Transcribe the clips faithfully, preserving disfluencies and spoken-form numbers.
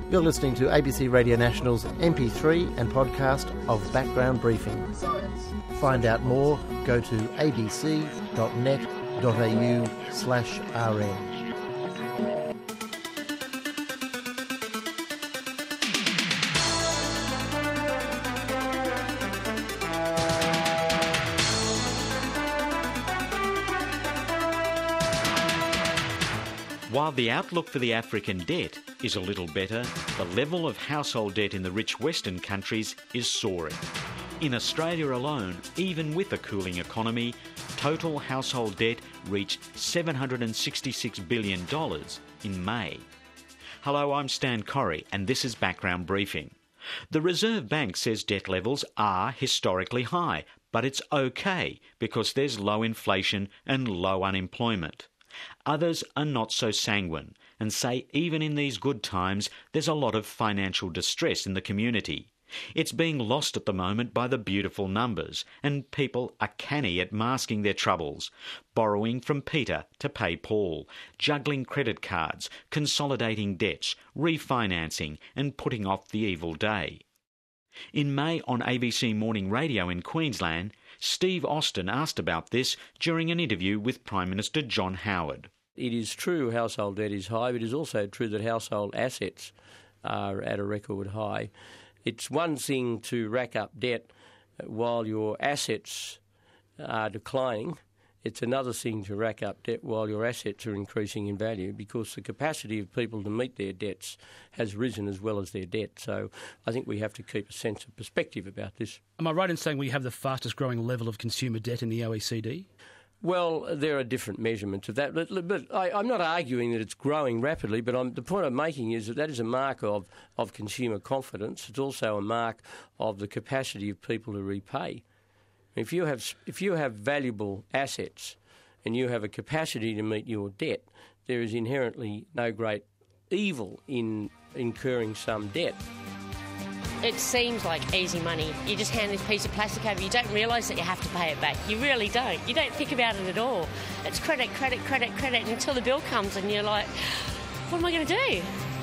You're listening to A B C Radio National's M P three and podcast of Background Briefing. Find out more, go to abc.net.au slash rn. While the outlook for the African debt is a little better, the level of household debt in the rich Western countries is soaring. In Australia alone, even with a cooling economy, total household debt reached seven hundred sixty-six billion dollars in May. Hello, I'm Stan Corrie, and this is Background Briefing. The Reserve Bank says debt levels are historically high, but it's okay because there's low inflation and low unemployment. Others are not so sanguine and say even in these good times there's a lot of financial distress in the community. It's being lost at the moment by the beautiful numbers, and people are canny at masking their troubles, borrowing from Peter to pay Paul, juggling credit cards, consolidating debts, refinancing and putting off the evil day. In May on A B C Morning Radio in Queensland, Steve Austin asked about this during an interview with Prime Minister John Howard. It is true household debt is high, but it is also true that household assets are at a record high. It's one thing to rack up debt while your assets are declining. It's another thing to rack up debt while your assets are increasing in value, because the capacity of people to meet their debts has risen as well as their debt. So I think we have to keep a sense of perspective about this. Am I right in saying we have the fastest growing level of consumer debt in the O E C D? Well, there are different measurements of that, but, but I, I'm not arguing that it's growing rapidly, but I'm, the point I'm making is that that is a mark of, of consumer confidence. It's also a mark of the capacity of people to repay. If you have if you have valuable assets and you have a capacity to meet your debt, there is inherently no great evil in incurring some debt. It seems like easy money. You just hand this piece of plastic over. You don't realise that you have to pay it back. You really don't. You don't think about it at all. It's credit, credit, credit, credit until the bill comes and you're like, what am I going to do?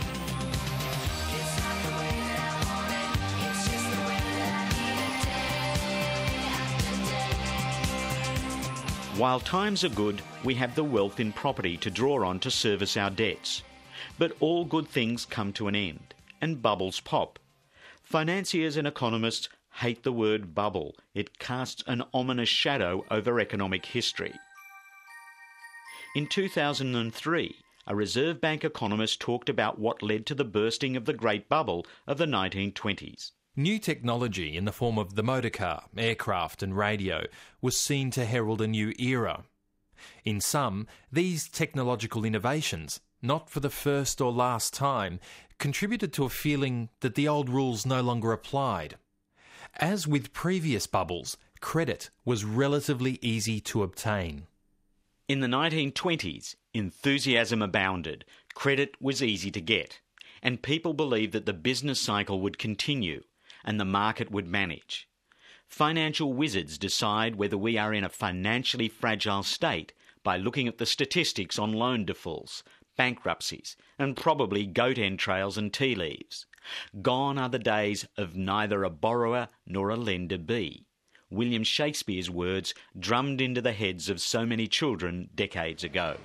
While times are good, we have the wealth in property to draw on to service our debts. But all good things come to an end, and bubbles pop. Financiers and economists hate the word bubble. It casts an ominous shadow over economic history. In two thousand three, a Reserve Bank economist talked about what led to the bursting of the Great Bubble of the nineteen twenties. New technology in the form of the motorcar, aircraft and radio was seen to herald a new era. In sum, these technological innovations, not for the first or last time, contributed to a feeling that the old rules no longer applied. As with previous bubbles, credit was relatively easy to obtain. In the nineteen twenties, enthusiasm abounded, credit was easy to get, and people believed that the business cycle would continue and the market would manage. Financial wizards decide whether we are in a financially fragile state by looking at the statistics on loan defaults, bankruptcies, and probably goat entrails and tea leaves. Gone are the days of neither a borrower nor a lender be. William Shakespeare's words drummed into the heads of so many children decades ago.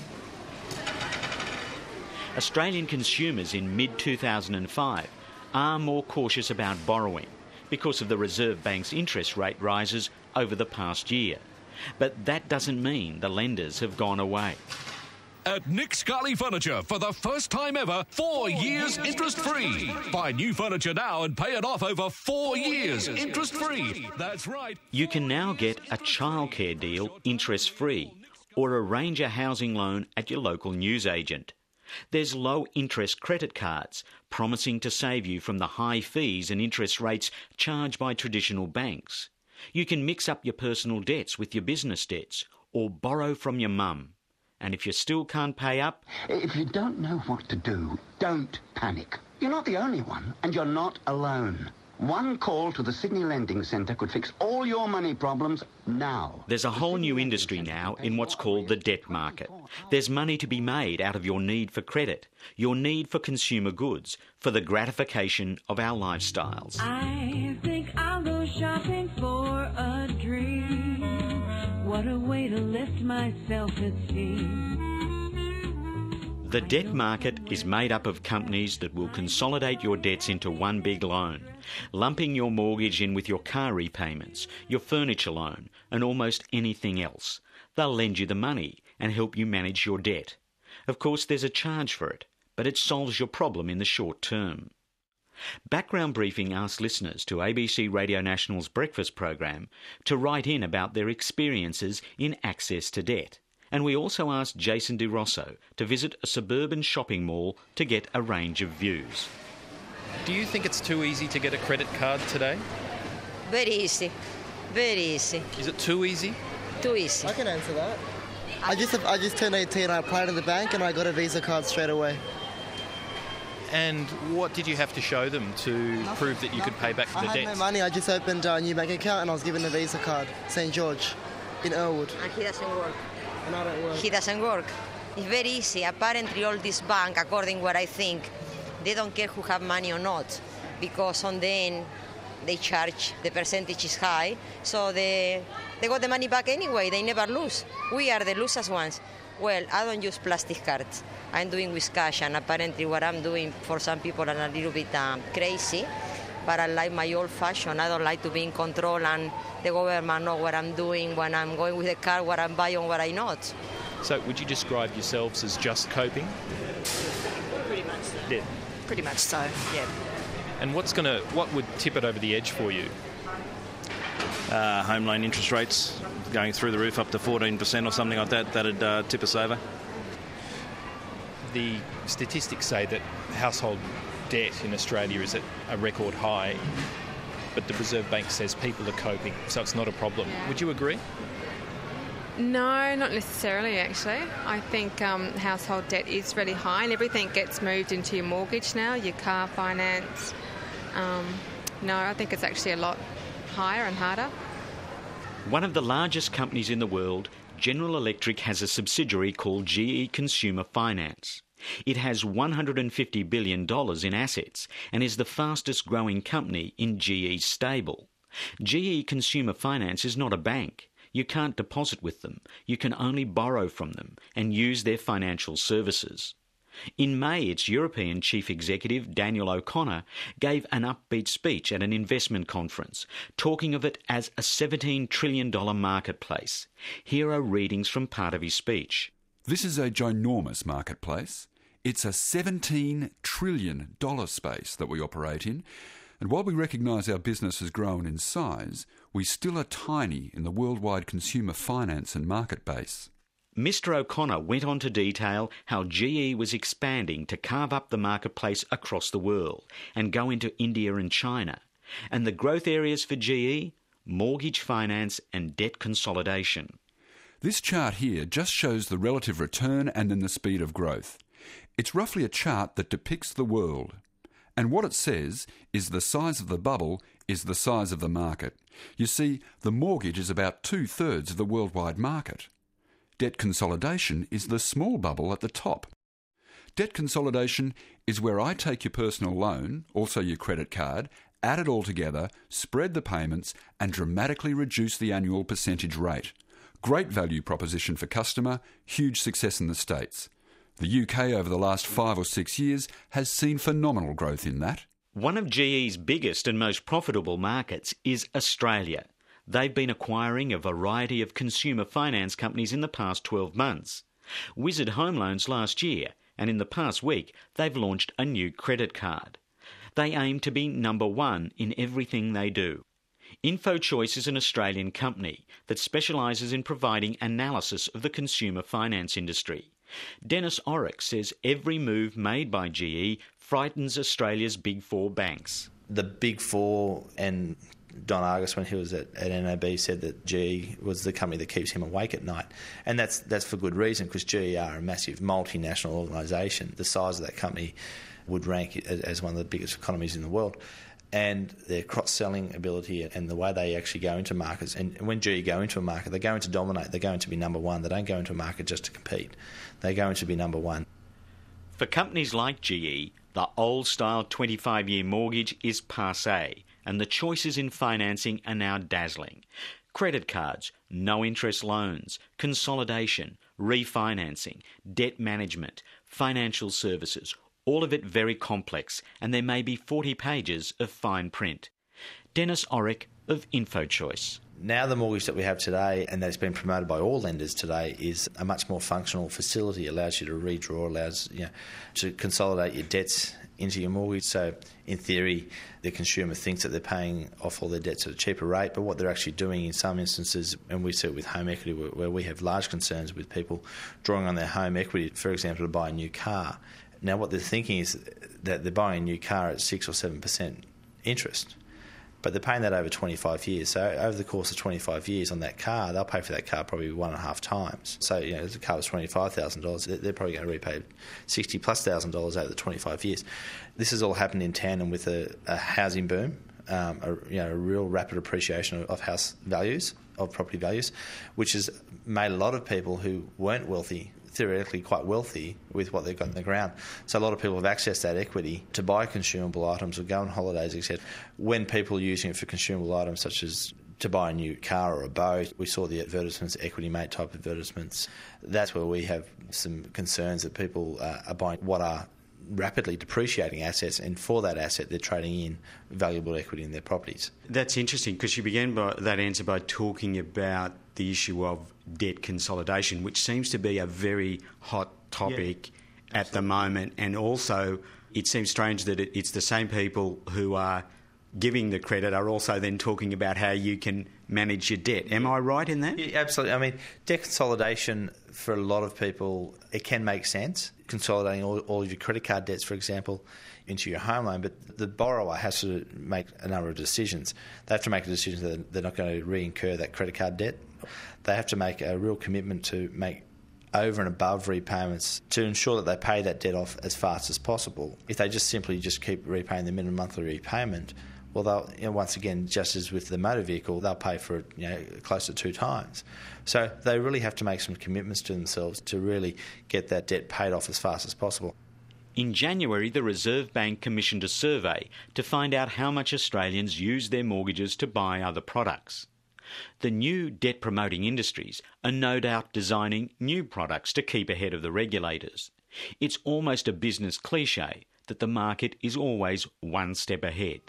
Australian consumers in mid two thousand five are more cautious about borrowing because of the Reserve Bank's interest rate rises over the past year. But that doesn't mean the lenders have gone away. At Nick Scali Furniture, for the first time ever, four years interest-free. Buy new furniture now and pay it off over four years interest-free. That's right. You can now get a childcare deal interest-free or arrange a housing loan at your local newsagent. There's low-interest credit cards promising to save you from the high fees and interest rates charged by traditional banks. You can mix up your personal debts with your business debts or borrow from your mum. And if you still can't pay up... If you don't know what to do, don't panic. You're not the only one, and you're not alone. One call to the Sydney Lending Centre could fix all your money problems now. There's a whole new industry now in what's called the debt market. There's money to be made out of your need for credit, your need for consumer goods, for the gratification of our lifestyles. I think I'll go shopping for a dream. What a way to lift my self-esteem. The debt market is made up of companies that will consolidate your debts into one big loan, lumping your mortgage in with your car repayments, your furniture loan, and almost anything else. They'll lend you the money and help you manage your debt. Of course, there's a charge for it, but it solves your problem in the short term. Background Briefing asked listeners to A B C Radio National's breakfast program to write in about their experiences in access to debt. And we also asked Jason Di Rosso to visit a suburban shopping mall to get a range of views. Do you think it's too easy to get a credit card today? Very easy. Very easy. Is it too easy? Too easy. I can answer that. I just I just turned eighteen, I applied in the bank and I got a Visa card straight away. And what did you have to show them to Nothing. prove that you Nothing. could pay back for I the had debts? no money, I just opened a new bank account and I was given a Visa card, Saint George, in Earlwood. And he doesn't work. And I don't work. He doesn't work. It's very easy. Apparently all this bank, according to what I think, they don't care who have money or not, because on the end they charge, the percentage is high, so they, they got the money back anyway, they never lose. We are the losers ones. Well, I don't use plastic cards. I'm doing with cash, and apparently what I'm doing for some people are a little bit um, crazy, but I like my old-fashioned. I don't like to be in control and the government know what I'm doing when I'm going with the car, what I'm buying, what I'm not. So would you describe yourselves as just coping? Pretty much so. Yeah. Pretty much so, yeah. And what's gonna what would tip it over the edge for you? Uh, home loan interest rates going through the roof up to fourteen percent or something like that, that'd uh, tip us over. The statistics say that household debt in Australia is at a record high, but the Reserve Bank says people are coping, so it's not a problem. Yeah. Would you agree? No, not necessarily, actually. I think um, household debt is really high and everything gets moved into your mortgage now, your car finance. Um, no, I think it's actually a lot higher and harder. One of the largest companies in the world, General Electric has a subsidiary called G E Consumer Finance. It has one hundred fifty billion dollars in assets and is the fastest growing company in G E's stable. G E Consumer Finance is not a bank. You can't deposit with them. You can only borrow from them and use their financial services. In May, its European chief executive, Daniel O'Connor, gave an upbeat speech at an investment conference, talking of it as a seventeen trillion dollars marketplace. Here are readings from part of his speech. This is a ginormous marketplace. It's a seventeen trillion dollars space that we operate in. And while we recognise our business has grown in size, we still are tiny in the worldwide consumer finance and market base. Mister O'Connor went on to detail how G E was expanding to carve up the marketplace across the world and go into India and China. And the growth areas for G E? Mortgage finance and debt consolidation. This chart here just shows the relative return and then the speed of growth. It's roughly a chart that depicts the world. And what it says is the size of the bubble is the size of the market. You see, the mortgage is about two-thirds of the worldwide market. Debt consolidation is the small bubble at the top. Debt consolidation is where I take your personal loan, also your credit card, add it all together, spread the payments, and dramatically reduce the annual percentage rate. Great value proposition for customer, huge success in the States. The U K over the last five or six years has seen phenomenal growth in that. One of G E's biggest and most profitable markets is Australia. They've been acquiring a variety of consumer finance companies in the past twelve months. Wizard Home Loans last year, and in the past week, they've launched a new credit card. They aim to be number one in everything they do. InfoChoice is an Australian company that specialises in providing analysis of the consumer finance industry. Dennis Orrick says every move made by G E frightens Australia's Big Four banks. The Big Four and Don Argus, when he was at, at N A B, said that G E was the company that keeps him awake at night. And that's that's for good reason, because G E are a massive multinational organisation. The size of that company would rank as one of the biggest economies in the world. and their cross-selling ability and the way they actually go into markets. And when G E go into a market, they're going to dominate. They're going to be number one. They don't go into a market just to compete. They're going to be number one. For companies like G E, the old-style twenty-five-year mortgage is passé, and the choices in financing are now dazzling. Credit cards, no-interest loans, consolidation, refinancing, debt management, financial services, all of it very complex, and there may be forty pages of fine print. Dennis Orrick of InfoChoice. Now the mortgage that we have today, and that's been promoted by all lenders today, is a much more functional facility. It allows you to redraw, allows you know, to consolidate your debts into your mortgage. So in theory, the consumer thinks that they're paying off all their debts at a cheaper rate, but what they're actually doing in some instances, and we see it with home equity, where, where we have large concerns with people drawing on their home equity, for example, to buy a new car. Now what they're thinking is that they're buying a new car at six or seven percent interest. But they're paying that over twenty-five years. So over the course of twenty-five years on that car, they'll pay for that car probably one and a half times. So, you know, if the car was twenty-five thousand dollars, they're probably going to repay sixty plus thousand dollars over the twenty-five years. This has all happened in tandem with a, a housing boom, um, a, you know, a real rapid appreciation of, of house values, of property values, which has made a lot of people who weren't wealthy theoretically quite wealthy with what they've got in the ground. So a lot of people have accessed that equity to buy consumable items or go on holidays, et cetera. When people are using it for consumable items such as to buy a new car or a boat, we saw the advertisements, Equity Mate type advertisements. That's where we have some concerns that people uh, are buying what are rapidly depreciating assets, and for that asset they're trading in valuable equity in their properties. That's interesting, because you began by that answer by talking about the issue of debt consolidation, which seems to be a very hot topic yeah, at the moment, and also it seems strange that it, it's the same people who are giving the credit are also then talking about how you can manage your debt. Am I right in that? Yeah, absolutely. I mean, debt consolidation for a lot of people, it can make sense. Consolidating all, all of your credit card debts, for example, into your home loan, but the borrower has to make a number of decisions. They have to make a decision that they're not going to re-incur that credit card debt. They have to make a real commitment to make over and above repayments to ensure that they pay that debt off as fast as possible. If they just simply just keep repaying the minimum monthly repayment, well, they'll, you know, once again, just as with the motor vehicle, they'll pay for it, you know, close to two times. So they really have to make some commitments to themselves to really get that debt paid off as fast as possible. In January, the Reserve Bank commissioned a survey to find out how much Australians use their mortgages to buy other products. The new debt-promoting industries are no doubt designing new products to keep ahead of the regulators. It's almost a business cliche that the market is always one step ahead.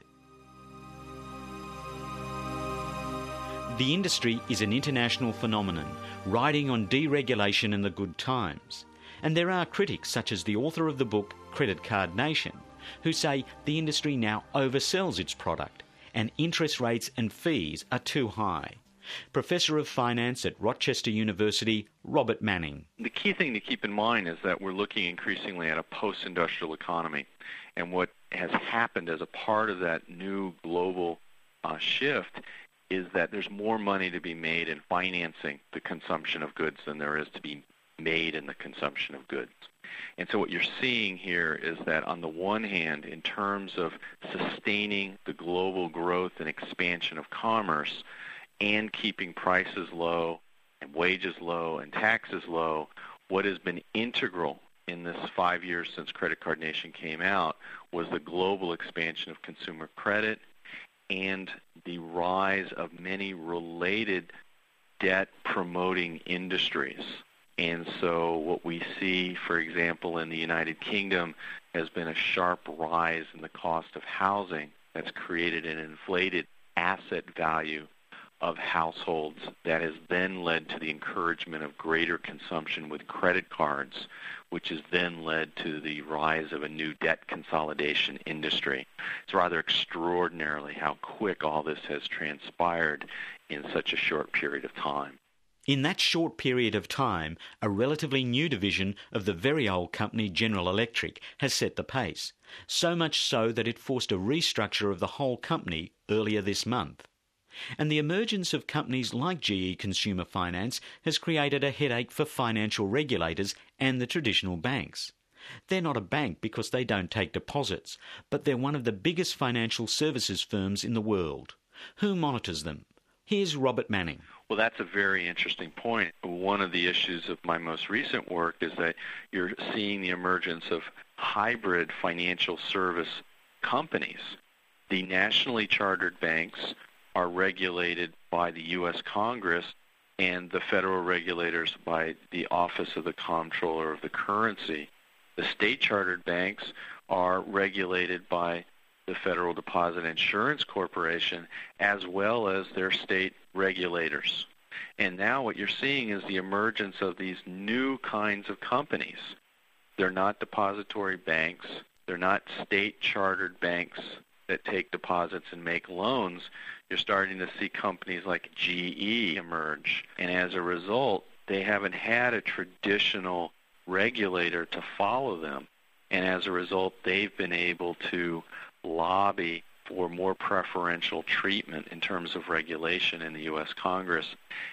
The industry is an international phenomenon, riding on deregulation and the good times. And there are critics, such as the author of the book Credit Card Nation, who say the industry now oversells its product and interest rates and fees are too high. Professor of Finance at Rochester University, Robert Manning. The key thing to keep in mind is that we're looking increasingly at a post-industrial economy. And what has happened as a part of that new global uh, shift is that there's more money to be made in financing the consumption of goods than there is to be made in the consumption of goods. And so what you're seeing here is that on the one hand, in terms of sustaining the global growth and expansion of commerce and keeping prices low and wages low and taxes low, what has been integral in this five years since Credit Card Nation came out was the global expansion of consumer credit and the rise of many related debt-promoting industries. And so what we see, for example, in the United Kingdom has been a sharp rise in the cost of housing that's created an inflated asset value of households that has then led to the encouragement of greater consumption with credit cards, which has then led to the rise of a new debt consolidation industry. It's rather extraordinarily how quick all this has transpired in such a short period of time. In that short period of time, a relatively new division of the very old company General Electric has set the pace, so much so that it forced a restructure of the whole company earlier this month. And the emergence of companies like G E Consumer Finance has created a headache for financial regulators and the traditional banks. They're not a bank because they don't take deposits, but they're one of the biggest financial services firms in the world. Who monitors them? Here's Robert Manning. Well, that's a very interesting point. One of the issues of my most recent work is that you're seeing the emergence of hybrid financial service companies. The nationally chartered banks are regulated by the U S Congress and the federal regulators by the Office of the Comptroller of the Currency. The state-chartered banks are regulated by the Federal Deposit Insurance Corporation, as well as their state regulators. And now what you're seeing is the emergence of these new kinds of companies. They're not depository banks. They're not state-chartered banks that take deposits and make loans. You're starting to see companies like G E emerge. And as a result, they haven't had a traditional regulator to follow them. And as a result, they've been able to lobby for more preferential treatment in terms of regulation in the U S Congress,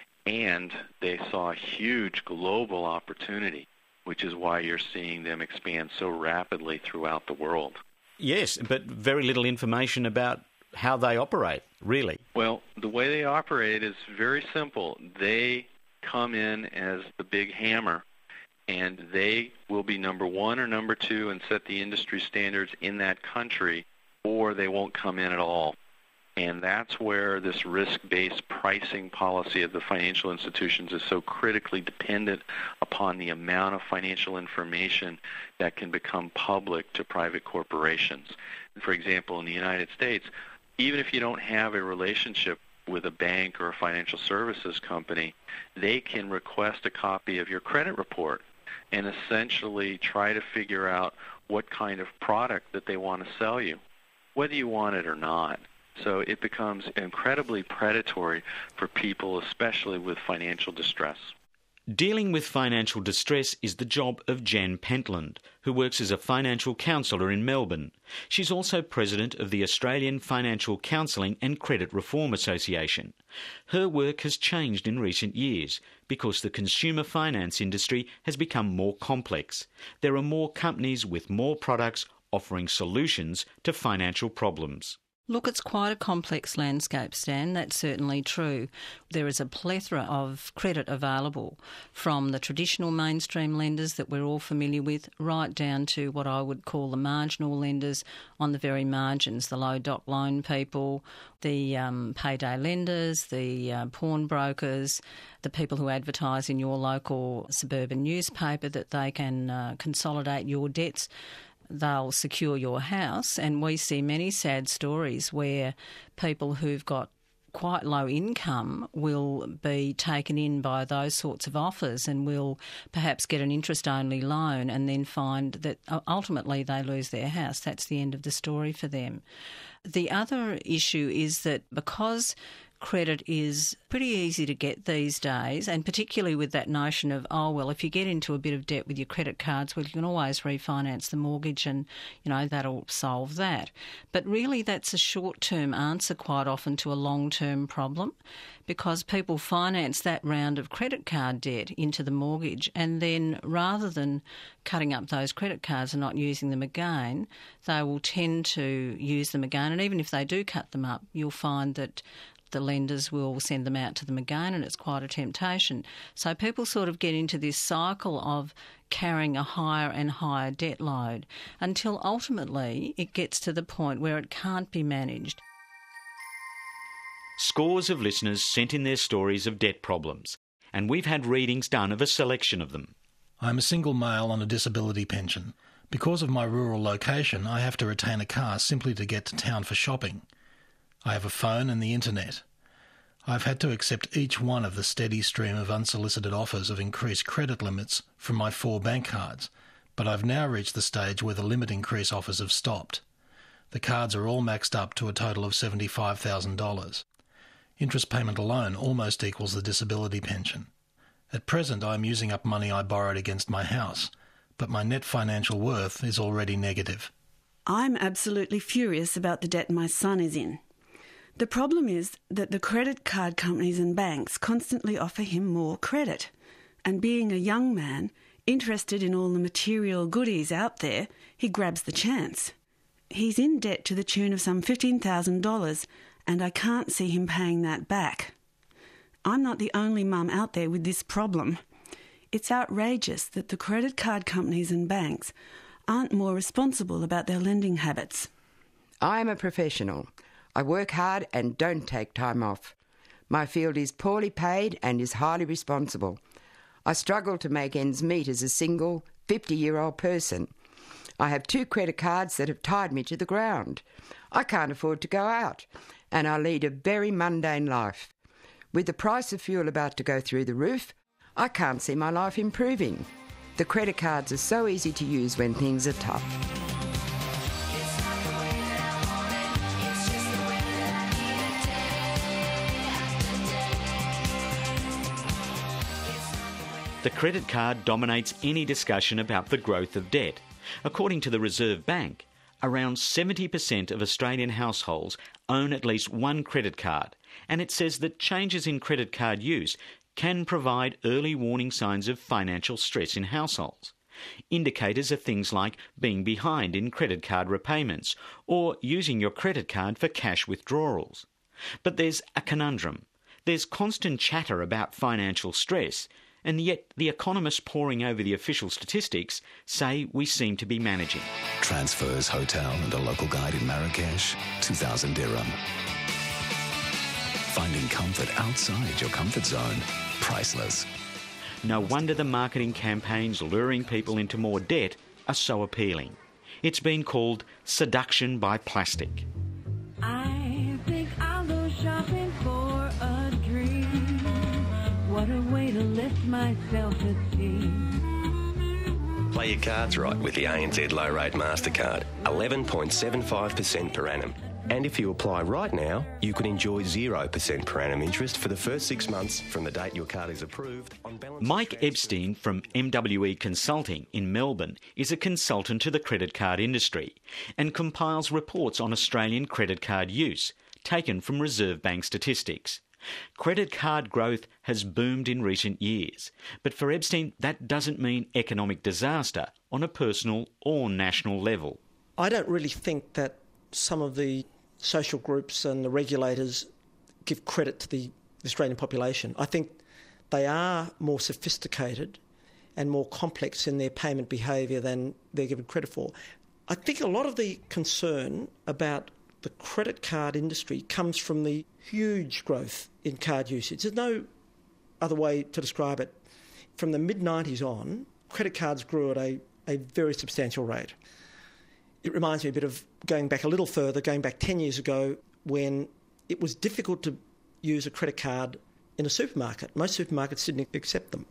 and they saw a huge global opportunity, which is why you're seeing them expand so rapidly throughout the world. Yes, but very little information about how they operate, really. Well, the way they operate is very simple. They come in as the big hammer, and they will be number one or number two and set the industry standards in that country, or they won't come in at all. And that's where this risk-based pricing policy of the financial institutions is so critically dependent upon the amount of financial information that can become public to private corporations. For example, in the United States, even if you don't have a relationship with a bank or a financial services company, they can request a copy of your credit report and essentially try to figure out what kind of product that they want to sell you, whether you want it or not. So it becomes incredibly predatory for people, especially with financial distress. Dealing with financial distress is the job of Jan Pentland, who works as a financial counsellor in Melbourne. She's also president of the Australian Financial Counselling and Credit Reform Association. Her work has changed in recent years because the consumer finance industry has become more complex. There are more companies with more products offering solutions to financial problems. Look, it's quite a complex landscape, Stan. That's certainly true. There is a plethora of credit available, from the traditional mainstream lenders that we're all familiar with, right down to what I would call the marginal lenders on the very margins, the low doc loan people, the um, payday lenders, the uh, pawnbrokers, the people who advertise in your local suburban newspaper that they can uh, consolidate your debts. They'll secure your house, and we see many sad stories where people who've got quite low income will be taken in by those sorts of offers and will perhaps get an interest-only loan and then find that ultimately they lose their house. That's the end of the story for them. The other issue is that because credit is pretty easy to get these days, and particularly with that notion of, oh, well, if you get into a bit of debt with your credit cards, well, you can always refinance the mortgage and, you know, that'll solve that. But really that's a short-term answer quite often to a long-term problem, because people finance that round of credit card debt into the mortgage, and then rather than cutting up those credit cards and not using them again, they will tend to use them again. And even if they do cut them up, you'll find that the lenders will send them out to them again, and it's quite a temptation. So people sort of get into this cycle of carrying a higher and higher debt load until ultimately it gets to the point where it can't be managed. Scores of listeners sent in their stories of debt problems, and we've had readings done of a selection of them. I'm a single male on a disability pension. Because of my rural location, I have to retain a car simply to get to town for shopping. I have a phone and the internet. I've had to accept each one of the steady stream of unsolicited offers of increased credit limits from my four bank cards, but I've now reached the stage where the limit increase offers have stopped. The cards are all maxed up to a total of seventy-five thousand dollars. Interest payment alone almost equals the disability pension. At present, I am using up money I borrowed against my house, but my net financial worth is already negative. I'm absolutely furious about the debt my son is in. The problem is that the credit card companies and banks constantly offer him more credit, and being a young man, Interested in all the material goodies out there, he grabs the chance. He's in debt to the tune of some fifteen thousand dollars, and I can't see him paying that back. I'm not the only mum out there with this problem. It's outrageous that the credit card companies and banks aren't more responsible about their lending habits. I'm a professional. I work hard and don't take time off. My field is poorly paid and is highly responsible. I struggle to make ends meet as a single, fifty-year-old person. I have two credit cards that have tied me to the ground. I can't afford to go out, and I lead a very mundane life. With the price of fuel about to go through the roof, I can't see my life improving. The credit cards are so easy to use when things are tough. The credit card dominates any discussion about the growth of debt. According to the Reserve Bank, around seventy percent of Australian households own at least one credit card, and it says that changes in credit card use can provide early warning signs of financial stress in households. Indicators are things like being behind in credit card repayments or using your credit card for cash withdrawals. But there's a conundrum. There's constant chatter about financial stress, and yet the economists poring over the official statistics say we seem to be managing. Transfers, hotel and a local guide in Marrakesh, two thousand dirham. Finding comfort outside your comfort zone, priceless. No wonder the marketing campaigns luring people into more debt are so appealing. It's been called seduction by plastic. I think I'll go shopping for a dream. What a way to lift my self-esteem. Play your cards right with the A N Z Low Rate MasterCard, eleven point seven five percent per annum. And if you apply right now, you could enjoy zero percent per annum interest for the first six months from the date your card is approved. On balance. Mike Epstein from M W E Consulting in Melbourne is a consultant to the credit card industry and compiles reports on Australian credit card use, taken from Reserve Bank statistics. Credit card growth has boomed in recent years, but for Epstein that doesn't mean economic disaster on a personal or national level. I don't really think that some of the social groups and the regulators give credit to the Australian population. I think they are more sophisticated and more complex in their payment behaviour than they're given credit for. I think a lot of the concern about the credit card industry comes from the huge growth in card usage. There's no other way to describe it. From the mid nineties on, credit cards grew at a, a very substantial rate. It reminds me a bit of going back a little further, going back ten years ago when it was difficult to use a credit card in a supermarket. Most supermarkets didn't accept them.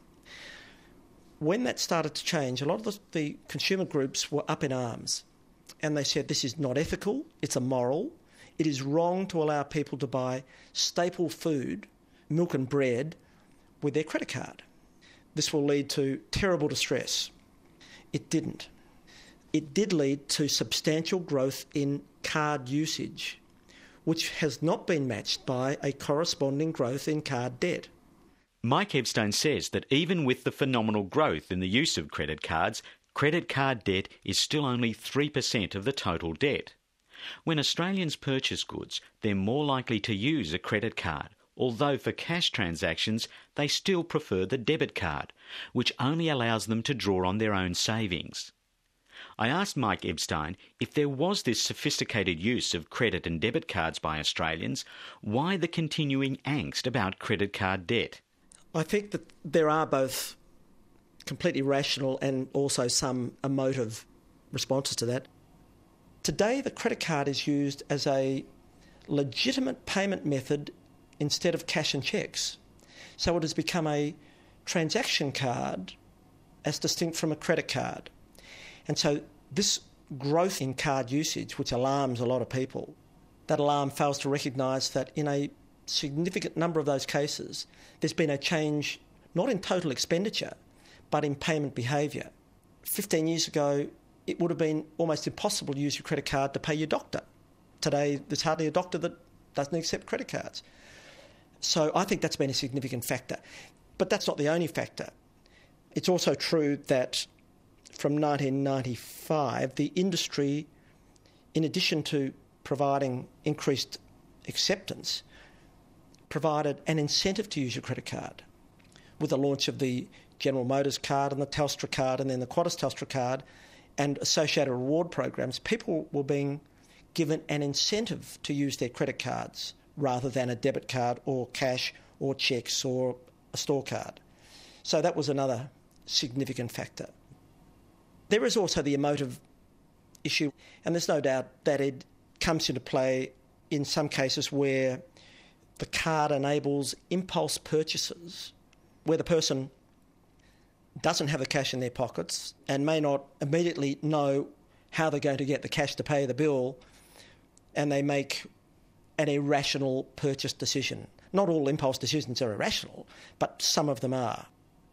When that started to change, a lot of the, the consumer groups were up in arms and they said this is not ethical, it's immoral, it is wrong to allow people to buy staple food, milk and bread, with their credit card. This will lead to terrible distress. It didn't. It did lead to substantial growth in card usage, which has not been matched by a corresponding growth in card debt. Mike Epstein says that even with the phenomenal growth in the use of credit cards, credit card debt is still only three percent of the total debt. When Australians purchase goods, they're more likely to use a credit card, although for cash transactions they still prefer the debit card, which only allows them to draw on their own savings. I asked Mike Epstein if there was this sophisticated use of credit and debit cards by Australians, why the continuing angst about credit card debt? I think that there are both completely rational and also some emotive responses to that. Today, the credit card is used as a legitimate payment method instead of cash and cheques. So it has become a transaction card as distinct from a credit card. And so this growth in card usage, which alarms a lot of people, that alarm fails to recognise that in a significant number of those cases, there's been a change not in total expenditure, but in payment behaviour. Fifteen years ago, it would have been almost impossible to use your credit card to pay your doctor. Today, there's hardly a doctor that doesn't accept credit cards. So I think that's been a significant factor. But that's not the only factor. It's also true that from nineteen ninety-five, the industry, in addition to providing increased acceptance, provided an incentive to use your credit card. With the launch of the General Motors card and the Telstra card and then the Qantas Telstra card and associated reward programs, people were being given an incentive to use their credit cards rather than a debit card or cash or cheques or a store card. So that was another significant factor. There is also the emotive issue, and there's no doubt that it comes into play in some cases where the card enables impulse purchases, where the person doesn't have the cash in their pockets and may not immediately know how they're going to get the cash to pay the bill, and they make an irrational purchase decision. Not all impulse decisions are irrational, but some of them are.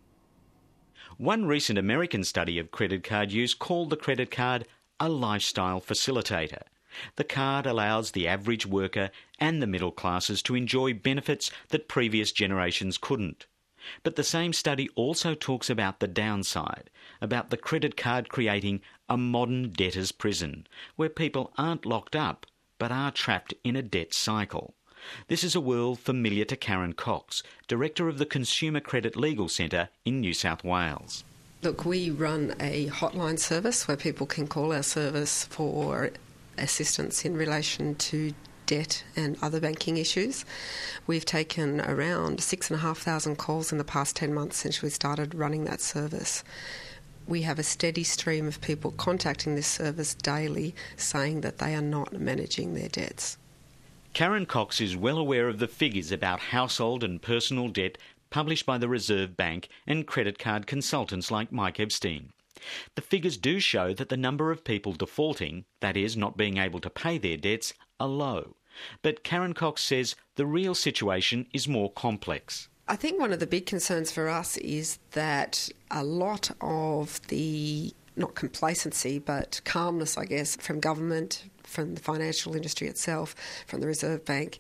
One recent American study of credit card use called the credit card a lifestyle facilitator. The card allows the average worker and the middle classes to enjoy benefits that previous generations couldn't. But the same study also talks about the downside, about the credit card creating a modern debtor's prison, where people aren't locked up but are trapped in a debt cycle. This is a world familiar to Karen Cox, Director of the Consumer Credit Legal Centre in New South Wales. Look, we run a hotline service where people can call our service for assistance in relation to debt and other banking issues. We've taken around six and a half thousand calls in the past ten months since we started running that service. We have a steady stream of people contacting this service daily saying that they are not managing their debts. Karen Cox is well aware of the figures about household and personal debt published by the Reserve Bank and credit card consultants like Mike Epstein. The figures do show that the number of people defaulting, that is, not being able to pay their debts, are low. But Karen Cox says the real situation is more complex. I think one of the big concerns for us is that a lot of the, not complacency, but calmness, I guess, from government, from the financial industry itself, from the Reserve Bank,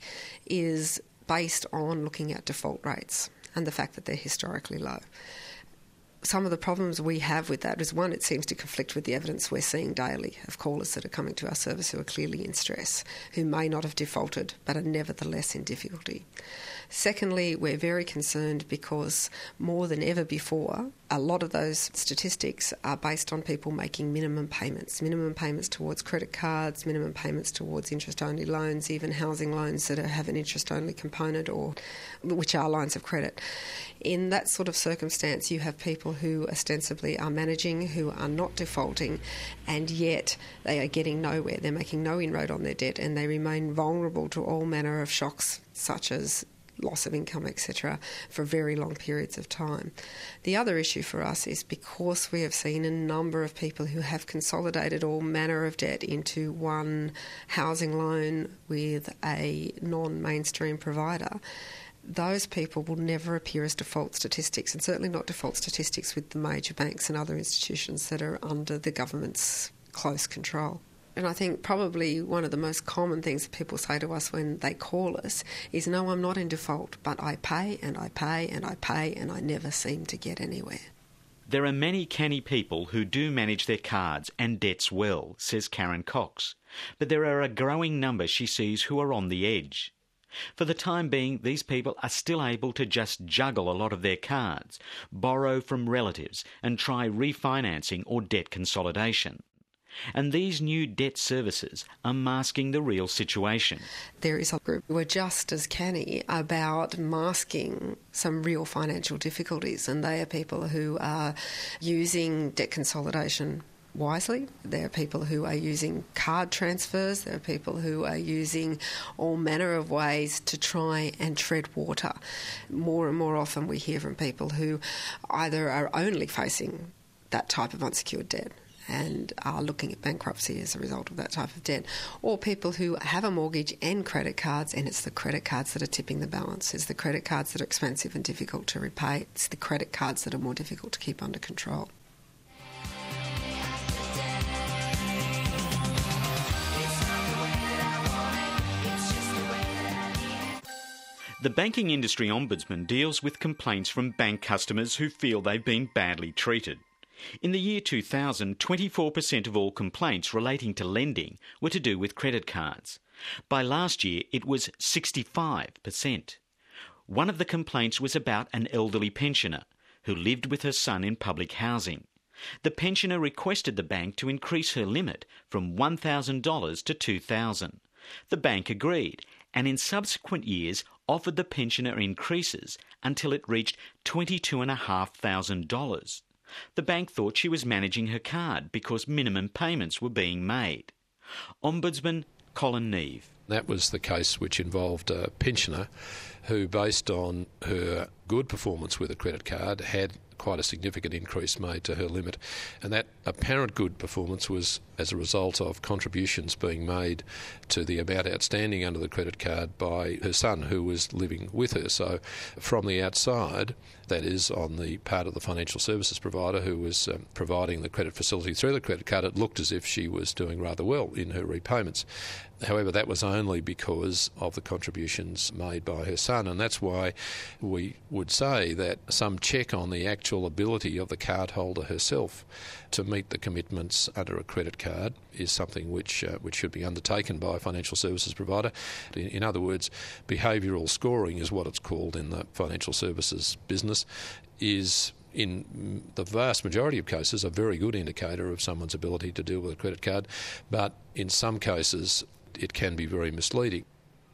is based on looking at default rates and the fact that they're historically low. Some of the problems we have with that is, one, it seems to conflict with the evidence we're seeing daily of callers that are coming to our service who are clearly in stress, who may not have defaulted but are nevertheless in difficulty. Secondly, we're very concerned because more than ever before, a lot of those statistics are based on people making minimum payments, minimum payments towards credit cards, minimum payments towards interest-only loans, even housing loans that have an interest-only component, or which are lines of credit. In that sort of circumstance, you have people who ostensibly are managing, who are not defaulting, and yet they are getting nowhere. They're making no inroad on their debt, and they remain vulnerable to all manner of shocks, such as loss of income, et cetera, for very long periods of time. The other issue for us is because we have seen a number of people who have consolidated all manner of debt into one housing loan with a non-mainstream provider, those people will never appear as default statistics, and certainly not default statistics with the major banks and other institutions that are under the government's close control. And I think probably one of the most common things that people say to us when they call us is, no, I'm not in default, but I pay and I pay and I pay and I never seem to get anywhere. There are many canny people who do manage their cards and debts well, says Karen Cox. But there are a growing number she sees who are on the edge. For the time being, these people are still able to just juggle a lot of their cards, borrow from relatives and try refinancing or debt consolidation. And these new debt services are masking the real situation. There is a group who are just as canny about masking some real financial difficulties, and they are people who are using debt consolidation wisely. There are people who are using card transfers. There are people who are using all manner of ways to try and tread water. More and more often we hear from people who either are only facing that type of unsecured debt and are looking at bankruptcy as a result of that type of debt, or people who have a mortgage and credit cards, and it's the credit cards that are tipping the balance. It's the credit cards that are expensive and difficult to repay. It's the credit cards that are more difficult to keep under control. The Banking Industry Ombudsman deals with complaints from bank customers who feel they've been badly treated. In the year two thousand, twenty-four percent of all complaints relating to lending were to do with credit cards. By last year, it was sixty-five percent. One of the complaints was about an elderly pensioner who lived with her son in public housing. The pensioner requested the bank to increase her limit from one thousand dollars to two thousand dollars. The bank agreed, and in subsequent years offered the pensioner increases until it reached twenty-two thousand five hundred dollars. The bank thought she was managing her card because minimum payments were being made. Ombudsman Colin Neve. That was the case which involved a pensioner who, based on her good performance with a credit card, had quite a significant increase made to her limit. And that apparent good performance was as a result of contributions being made to the amount outstanding under the credit card by her son, who was living with her. So from the outside, that is on the part of the financial services provider who was um, providing the credit facility through the credit card, it looked as if she was doing rather well in her repayments. However, that was only because of the contributions made by her son, and that's why we would say that some check on the actual ability of the cardholder herself to meet the commitments under a credit card is something which uh, which should be undertaken by a financial services provider. In, in other words, behavioural scoring is what it's called in the financial services business, is in the vast majority of cases a very good indicator of someone's ability to deal with a credit card, but in some cases it can be very misleading.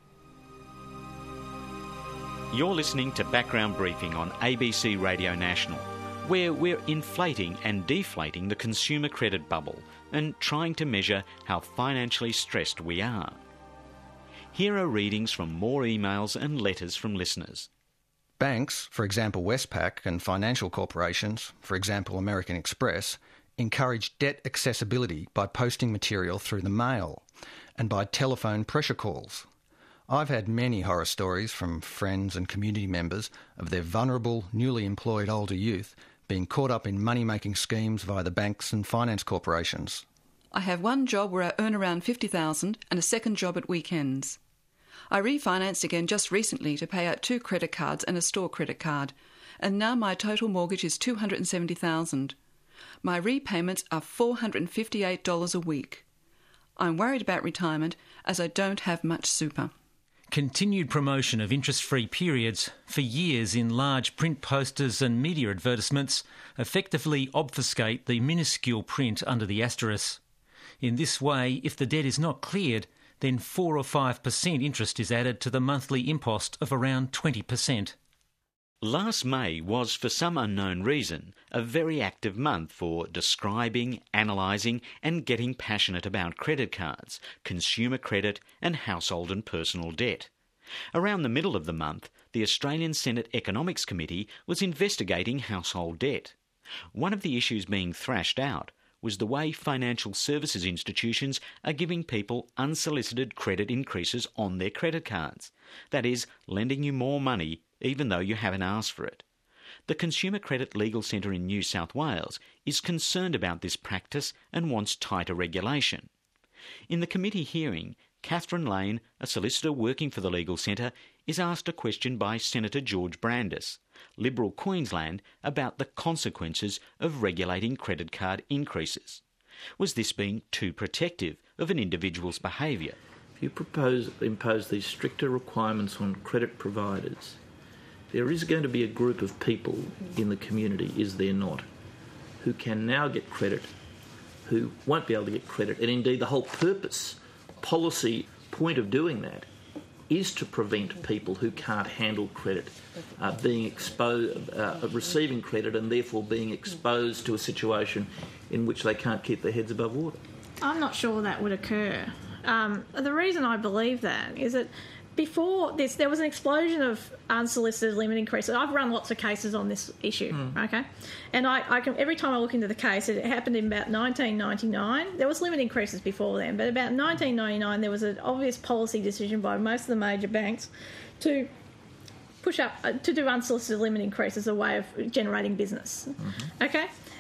You're listening to Background Briefing on A B C Radio National, where we're inflating and deflating the consumer credit bubble and trying to measure how financially stressed we are. Here are readings from more emails and letters from listeners. Banks, for example Westpac, and financial corporations, for example American Express, encourage debt accessibility by posting material through the mail and by telephone pressure calls. I've had many horror stories from friends and community members of their vulnerable, newly employed older youth being caught up in money-making schemes via the banks and finance corporations. I have one job where I earn around fifty thousand dollars and a second job at weekends. I refinanced again just recently to pay out two credit cards and a store credit card, and now my total mortgage is two hundred seventy thousand dollars. My repayments are four hundred fifty-eight dollars a week. I'm worried about retirement as I don't have much super. Continued promotion of interest-free periods for years in large print posters and media advertisements effectively obfuscate the minuscule print under the asterisk. In this way, if the debt is not cleared, then four or five percent interest is added to the monthly impost of around twenty percent. Last May was, for some unknown reason, a very active month for describing, analysing and getting passionate about credit cards, consumer credit and household and personal debt. Around the middle of the month, the Australian Senate Economics Committee was investigating household debt. One of the issues being thrashed out was the way financial services institutions are giving people unsolicited credit increases on their credit cards. That is, lending you more money even though you haven't asked for it. The Consumer Credit Legal Centre in New South Wales is concerned about this practice and wants tighter regulation. In the committee hearing, Catherine Lane, a solicitor working for the Legal Centre, is asked a question by Senator George Brandis, Liberal Queensland, about the consequences of regulating credit card increases. Was this being too protective of an individual's behaviour? If you propose impose these stricter requirements on credit providers, there is going to be a group of people in the community, is there not, who can now get credit, who won't be able to get credit. And indeed, the whole purpose, policy point of doing that is to prevent people who can't handle credit uh, being exposed, uh, receiving credit and therefore being exposed to a situation in which they can't keep their heads above water. I'm not sure that would occur. Um, the reason I believe that is that before this, there was an explosion of unsolicited limit increases. I've run lots of cases on this issue, mm. okay? And I, I can, every time I look into the case, it happened in about nineteen ninety-nine. There was limit increases before then, but about nineteen ninety-nine, there was an obvious policy decision by most of the major banks to push up, uh, to do unsolicited limit increases as a way of generating business, mm-hmm. okay?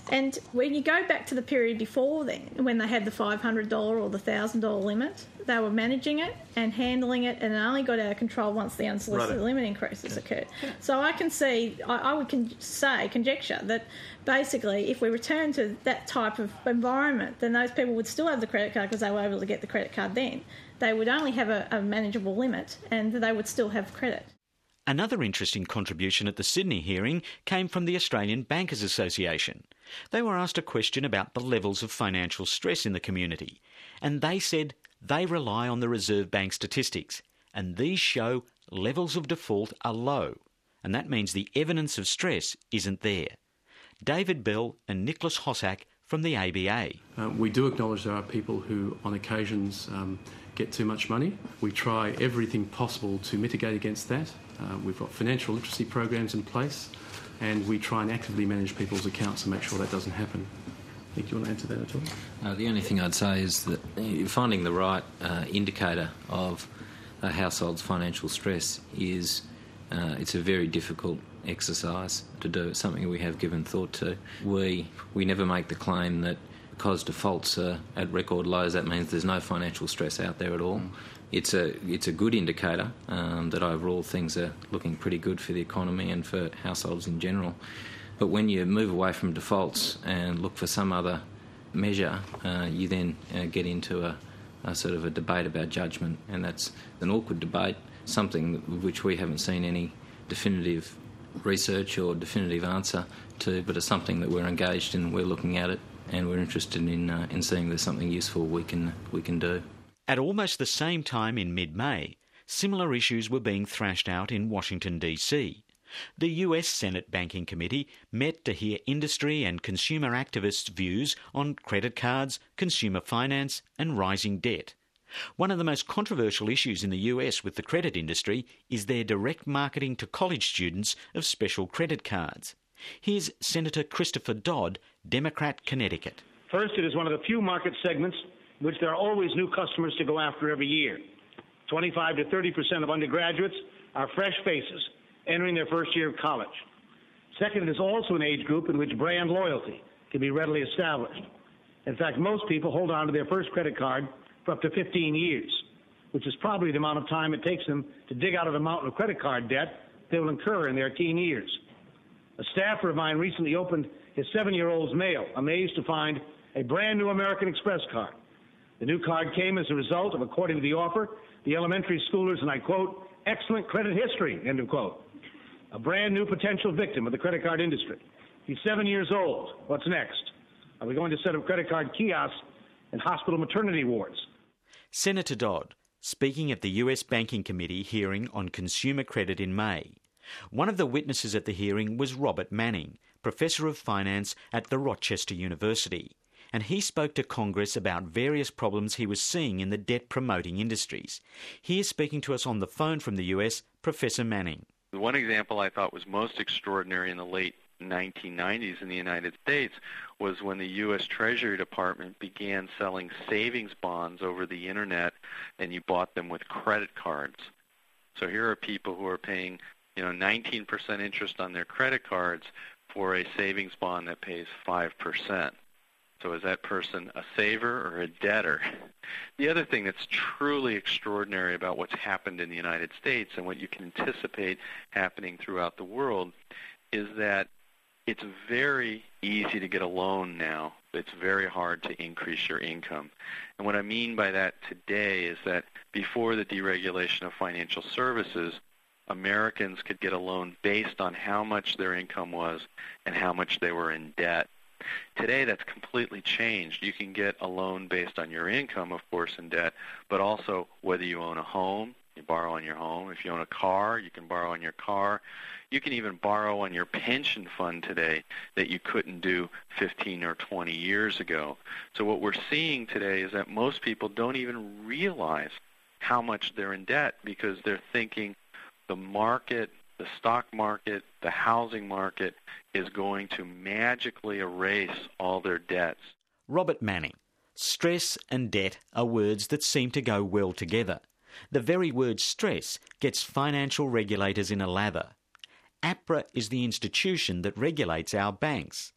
And when you go back to the period before then, when they had the five hundred dollars or the one thousand dollars limit, they were managing it and handling it, and it only got out of control once the unsolicited right. limit increases okay. occurred. Yeah. So I can see, I, I would con- say, conjecture, that basically if we return to that type of environment, then those people would still have the credit card because they were able to get the credit card then. They would only have a, a manageable limit and they would still have credit. Another interesting contribution at the Sydney hearing came from the Australian Bankers Association. They were asked a question about the levels of financial stress in the community, and they said they rely on the Reserve Bank statistics, and these show levels of default are low, and that means the evidence of stress isn't there. David Bell and Nicholas Hossack from the A B A. Uh, we do acknowledge there are people who, on occasions, um, get too much money. We try everything possible to mitigate against that. Uh, we've got financial literacy programs in place, and we try and actively manage people's accounts to make sure that doesn't happen. Nick, do you want to answer that at all? Uh, the only thing I'd say is that finding the right uh, indicator of a household's financial stress is uh, it's a very difficult exercise to do. It's something we have given thought to. We we never make the claim that because defaults are at record lows, that means there's no financial stress out there at all. Mm. It's a it's a good indicator um, that overall things are looking pretty good for the economy and for households in general. But when you move away from defaults and look for some other measure, uh, you then uh, get into a, a sort of a debate about judgment, and that's an awkward debate, something which we haven't seen any definitive research or definitive answer to, but it's something that we're engaged in, we're looking at it, and we're interested in uh, in seeing there's something useful we can we can do. At almost the same time in mid-May, similar issues were being thrashed out in Washington, D C. The U S Senate Banking Committee met to hear industry and consumer activists' views on credit cards, consumer finance and rising debt. One of the most controversial issues in the U S with the credit industry is their direct marketing to college students of special credit cards. Here's Senator Christopher Dodd, Democrat, Connecticut. First, it is one of the few market segments in which there are always new customers to go after every year. twenty-five to thirty percent of undergraduates are fresh faces entering their first year of college. Second, it is also an age group in which brand loyalty can be readily established. In fact, most people hold on to their first credit card for up to fifteen years, which is probably the amount of time it takes them to dig out of the mountain of credit card debt they will incur in their teen years. A staffer of mine recently opened his seven-year-old's mail, amazed to find a brand new American Express card. The new card came as a result of, according to the offer, the elementary schoolers, and I quote, excellent credit history, end of quote. A brand new potential victim of the credit card industry. He's seven years old. What's next? Are we going to set up credit card kiosks in hospital maternity wards? Senator Dodd, speaking at the U S Banking Committee hearing on consumer credit in May. One of the witnesses at the hearing was Robert Manning, Professor of Finance at the Rochester University, and he spoke to Congress about various problems he was seeing in the debt-promoting industries. He is speaking to us on the phone from the U S, Professor Manning. One example I thought was most extraordinary in the late nineteen nineties in the United States was when the U S Treasury Department began selling savings bonds over the Internet, and you bought them with credit cards. So here are people who are paying, you know, nineteen percent interest on their credit cards for a savings bond that pays five percent. So is that person a saver or a debtor? The other thing that's truly extraordinary about what's happened in the United States and what you can anticipate happening throughout the world is that it's very easy to get a loan now. It's very hard to increase your income. And what I mean by that today is that before the deregulation of financial services, Americans could get a loan based on how much their income was and how much they were in debt. Today, that's completely changed. You can get a loan based on your income, of course, in debt, but also whether you own a home, you borrow on your home. If you own a car, you can borrow on your car. You can even borrow on your pension fund today that you couldn't do fifteen or twenty years ago. So what we're seeing today is that most people don't even realize how much they're in debt because they're thinking the market, the stock market, the housing market is going to magically erase all their debts. Robert Manning. Stress and debt are words that seem to go well together. The very word stress gets financial regulators in a lather. APRA is the institution that regulates our banks.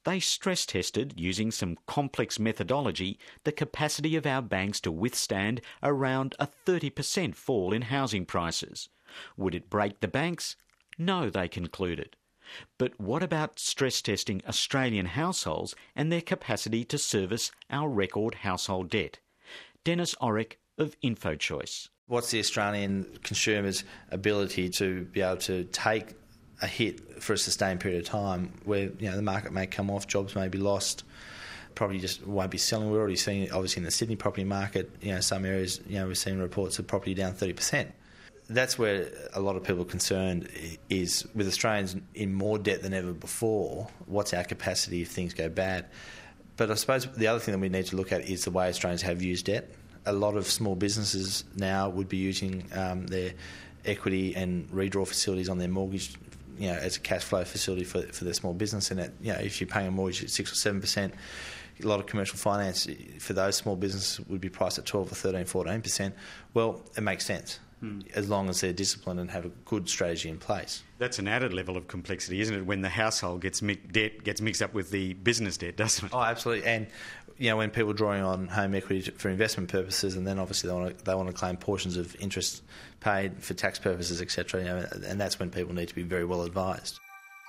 They stress tested, using some complex methodology, the capacity of our banks to withstand around a thirty percent fall in housing prices. Would it break the banks? No, they concluded. But what about stress testing Australian households and their capacity to service our record household debt? Dennis Orrick of InfoChoice. What's the Australian consumer's ability to be able to take a hit for a sustained period of time where, you know, the market may come off, jobs may be lost, property just won't be selling? We're already seeing, obviously, in the Sydney property market, you know, some areas, you know, we're seeing reports of property down thirty percent. That's where a lot of people are concerned is, with Australians in more debt than ever before, what's our capacity if things go bad? But I suppose the other thing that we need to look at is the way Australians have used debt. A lot of small businesses now would be using um, their equity and redraw facilities on their mortgage, you know, as a cash flow facility for for their small business. And that, you know, if you're paying a mortgage at six or seven percent, a lot of commercial finance for those small businesses would be priced at twelve or thirteen, fourteen percent. Well, it makes sense. Hmm. As long as they're disciplined and have a good strategy in place. That's an added level of complexity, isn't it, when the household gets mi- debt gets mixed up with the business debt, doesn't it? Oh, absolutely. And, you know, when people are drawing on home equity for investment purposes, and then obviously they want to, they want to claim portions of interest paid for tax purposes, et cetera, you know, and that's when people need to be very well advised.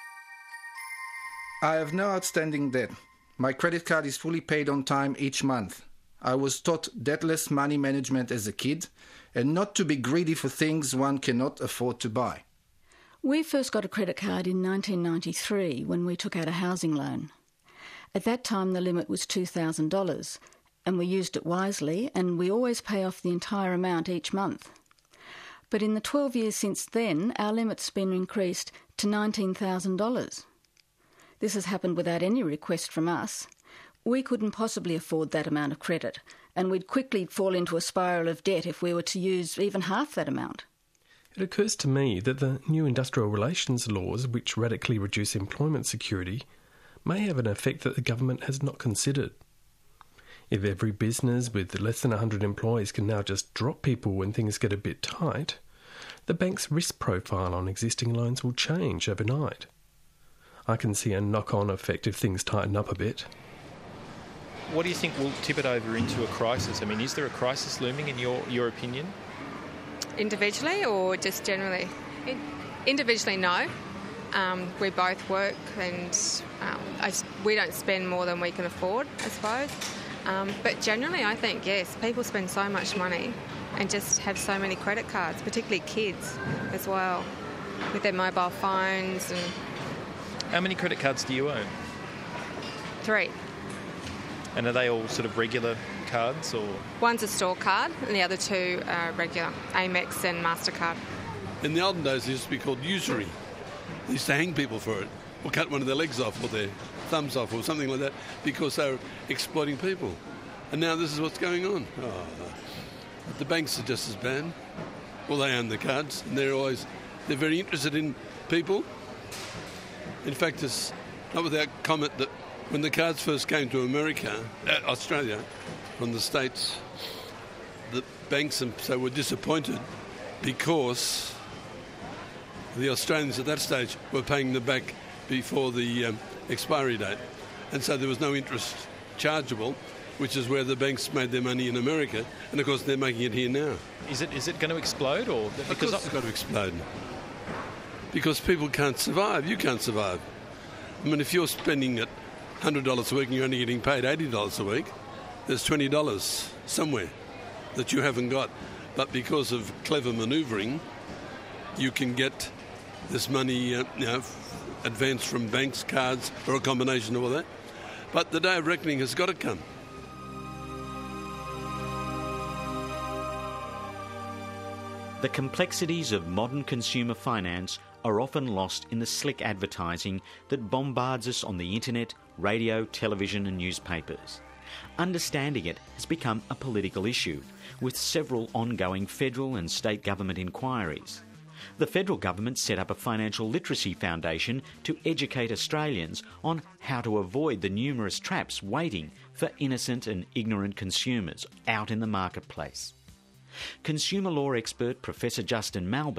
I have no outstanding debt. My credit card is fully paid on time each month. I was taught debtless money management as a kid, and not to be greedy for things one cannot afford to buy. We first got a credit card in nineteen ninety-three when we took out a housing loan. At that time the limit was two thousand dollars, and we used it wisely, and we always pay off the entire amount each month. But in the twelve years since then, our limit's been increased to nineteen thousand dollars. This has happened without any request from us. We couldn't possibly afford that amount of credit, and we'd quickly fall into a spiral of debt if we were to use even half that amount. It occurs to me that the new industrial relations laws, which radically reduce employment security, may have an effect that the government has not considered. If every business with less than one hundred employees can now just drop people when things get a bit tight, the bank's risk profile on existing loans will change overnight. I can see a knock-on effect if things tighten up a bit. What do you think will tip it over into a crisis? I mean, is there a crisis looming in your, your opinion? Individually or just generally? Individually, no. Um, we both work and um, I, we don't spend more than we can afford, I suppose. Um, but generally, I think, yes, people spend so much money and just have so many credit cards, particularly kids as well, with their mobile phones. And how many credit cards do you own? Three. And are they all sort of regular cards, or...? One's a store card and the other two are regular, Amex and MasterCard. In the olden days, it used to be called usury. They used to hang people for it, or cut one of their legs off, or their thumbs off, or something like that, because they were exploiting people. And now this is what's going on. Oh, the banks are just as bad. Well, they own the cards, and they're always... They're very interested in people. In fact, it's not without comment that when the cards first came to America, uh, Australia, from the States, the banks and so were disappointed because the Australians at that stage were paying them back before the um, expiry date. And so there was no interest chargeable, which is where the banks made their money in America. And, of course, they're making it here now. Is it is it going to explode? Or because of course it's got to explode. Because people can't survive. You can't survive. I mean, if you're spending it one hundred dollars a week and you're only getting paid eighty dollars a week, there's twenty dollars somewhere that you haven't got. But because of clever manoeuvring, you can get this money uh, you know, advanced from banks, cards, or a combination of all that. But the day of reckoning has got to come. The complexities of modern consumer finance are often lost in the slick advertising that bombards us on the internet, radio, television and newspapers. Understanding it has become a political issue, with several ongoing federal and state government inquiries. The federal government set up a financial literacy foundation to educate Australians on how to avoid the numerous traps waiting for innocent and ignorant consumers out in the marketplace. Consumer law expert Professor Justin Malbon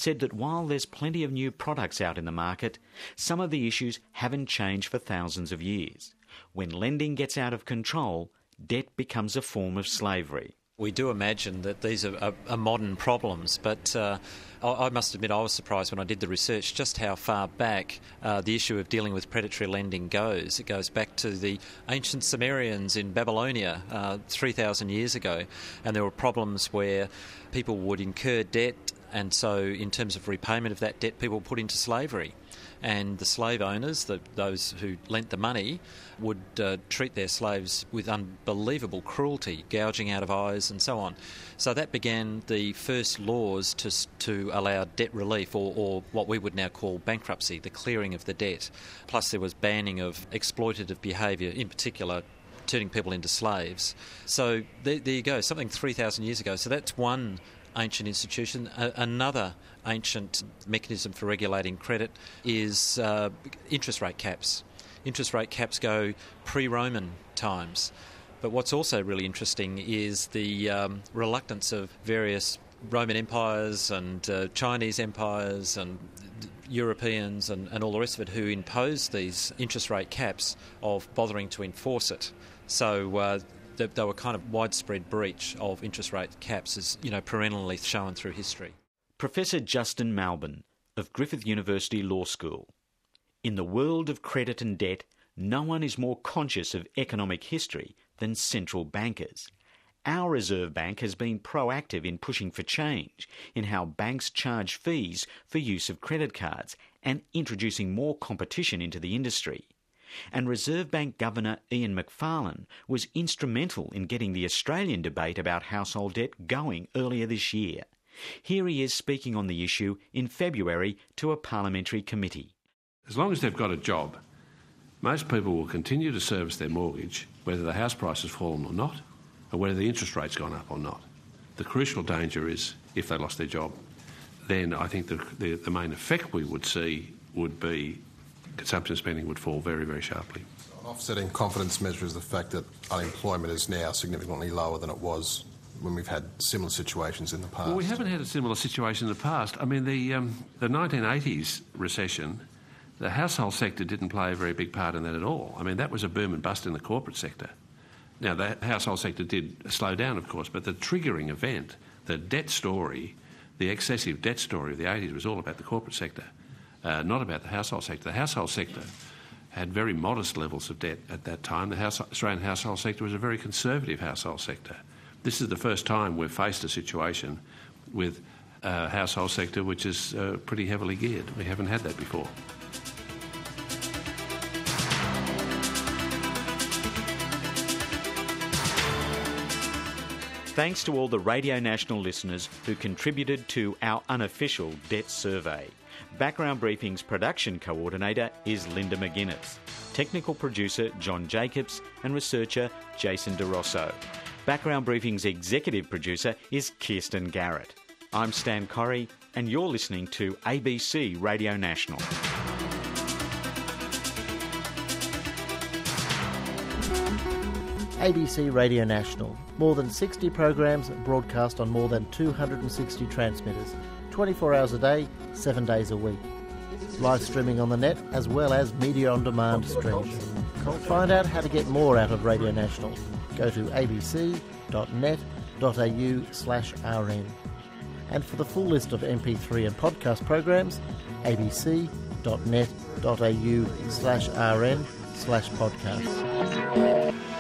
said that while there's plenty of new products out in the market, some of the issues haven't changed for thousands of years. When lending gets out of control, debt becomes a form of slavery. We do imagine that these are, are, are modern problems, but uh, I, I must admit I was surprised when I did the research just how far back uh, the issue of dealing with predatory lending goes. It goes back to the ancient Sumerians in Babylonia uh, three thousand years ago, and there were problems where people would incur debt, and so in terms of repayment of that debt, people were put into slavery. And the slave owners, the, those who lent the money, would uh, treat their slaves with unbelievable cruelty, gouging out of eyes and so on. So that began the first laws to to allow debt relief, or, or what we would now call bankruptcy, the clearing of the debt. Plus there was banning of exploitative behaviour, in particular turning people into slaves. So there, there you go, something three thousand years ago. So that's one ancient institution. A- another ancient mechanism for regulating credit is uh, interest rate caps. Interest rate caps go pre-Roman times. But what's also really interesting is the um, reluctance of various Roman empires and uh, Chinese empires and Europeans and, and all the rest of it who imposed these interest rate caps of bothering to enforce it. So uh, they, they were kind of widespread breach of interest rate caps, as you know, perennially shown through history. Professor Justin Malbon of Griffith University Law School. In the world of credit and debt, no one is more conscious of economic history than central bankers. Our Reserve Bank has been proactive in pushing for change in how banks charge fees for use of credit cards and introducing more competition into the industry. And Reserve Bank Governor Ian Macfarlane was instrumental in getting the Australian debate about household debt going earlier this year. Here he is speaking on the issue in February to a parliamentary committee. As long as they've got a job, most people will continue to service their mortgage, whether the house price has fallen or not, or whether the interest rate's gone up or not. The crucial danger is if they lost their job, then I think the, the, the main effect we would see would be consumption spending would fall very, very sharply. An offsetting confidence measure is the fact that unemployment is now significantly lower than it was when we've had similar situations in the past. Well, we haven't had a similar situation in the past. I mean, the, um, the nineteen eighties recession, the household sector didn't play a very big part in that at all. I mean, that was a boom and bust in the corporate sector. Now, the household sector did slow down, of course, but the triggering event, the debt story, the excessive debt story of the eighties was all about the corporate sector, uh, not about the household sector. The household sector had very modest levels of debt at that time. The house, Australian household sector was a very conservative household sector. This is the first time we've faced a situation with a household sector which is uh, pretty heavily geared. We haven't had that before. Thanks to all the Radio National listeners who contributed to our unofficial debt survey. Background Briefing's production coordinator is Linda McGuinness, technical producer John Jacobs and researcher Jason DeRosso. Background Briefing's executive producer is Kirsten Garrett. I'm Stan Corrie and you're listening to A B C Radio National. A B C Radio National. More than sixty programs broadcast on more than two hundred sixty transmitters, twenty-four hours a day, seven days a week. Live streaming on the net as well as media on demand streams. Find out how to get more out of Radio National. Go to abc.net.au slash rn. And for the full list of M P three and podcast programs, abc.net.au slash rn slash podcast.